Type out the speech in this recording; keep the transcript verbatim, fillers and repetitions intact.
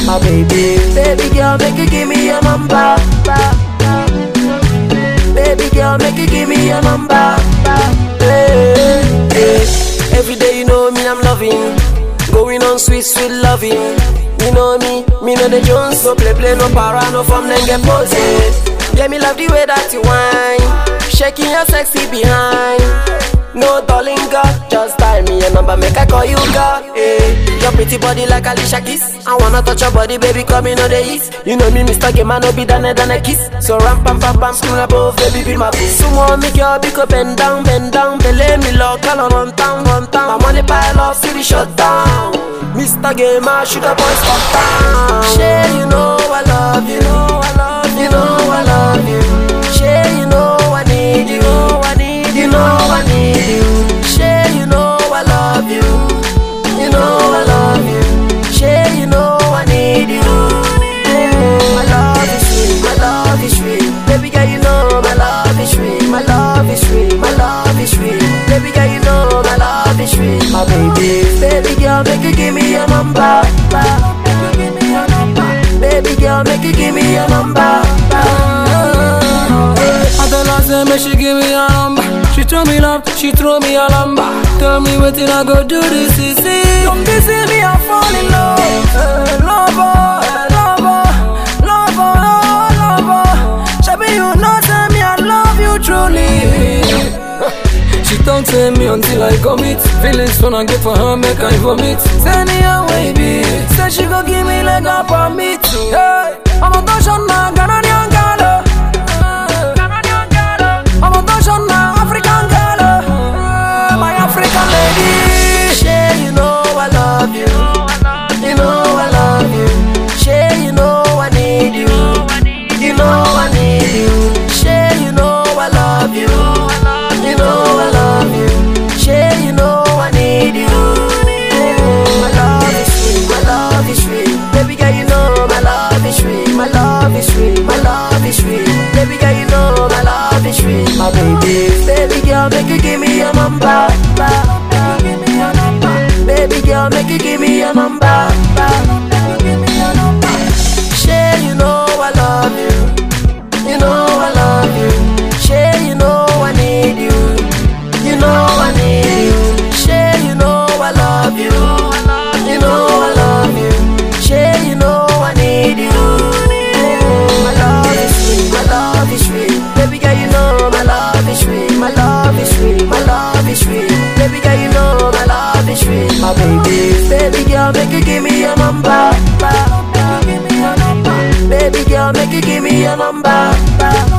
my baby. Baby girl, make you give me your number. Baby girl, make you give me your number. Hey, hey. Every day you know me, I'm loving. Going on sweet, sweet loving. You know me, me know the Jones. No play, play, no para, no form, then get poses. Yeah, me love the way that you whine, shaking your sexy behind. No darling girl, just dial me your number, make I call you girl. Hey, your pretty body like Alicia Keys. I wanna touch your body, baby, come in on the east. You know me, Mister Gamer, no be done than a kiss. So ram pam pam pam, scream above, baby, be my boo. Someone make your big up, bend down, bend down. Belay me low, call on run town, run town. I'm on the pile of city shut down. Mister Gamer, shoot a boy, stop down. Shay, you know I love you, know I love you, know I love you. Shay, you know I need you, know I need you, know I need you. Shay, you know I love you, you know I love you. Shay, you know I need you. My love is sweet, my love is sweet. Baby girl, you know my love is sweet, my love is sweet, my love is sweet. Baby girl, you know my love is sweet, my baby. Baby girl, make you give me your number. Baby girl, make you give me your number. I tell her say make she give me her number. She throw me love, she throw me a number. Tell me what I go do this is it. Don't be see me, I fall in love. Hey, lover, hey, lover, lover, oh, lover. Shabby, you know tell me I love you truly. She don't tell me until I commit. Feelings when I get for her, make I vomit. Send me away, baby. Say she go give me like a permit. Hey, I'm a touch on my Ghanaian girl. I'm a touch on my African girl. My African lady. Shay, you know I love you. You know I love you. Shay, you know I need you. You know I need you. Shay, you know I love you. You know I love you. Shay, you know I need you. My love is sweet, my love is sweet. Baby girl, you know my love is sweet. My love is sweet, my love is sweet. Baby girl, you know my love is sweet, my baby. Baby girl, make you give me your number. Baby girl, make you give me your number. Shay, you know I love you. You know I love you. Shay, you know I need you. You know I need you. Shay, you know I love you. You know I love you. Shay, you know I need you. My love is sweet, my love is sweet. Baby girl, you know my love is sweet. My love is sweet, my love is sweet. Baby girl, you know my love is sweet, my baby. Baby girl, make you give me your number. Baby girl, make you give me your number.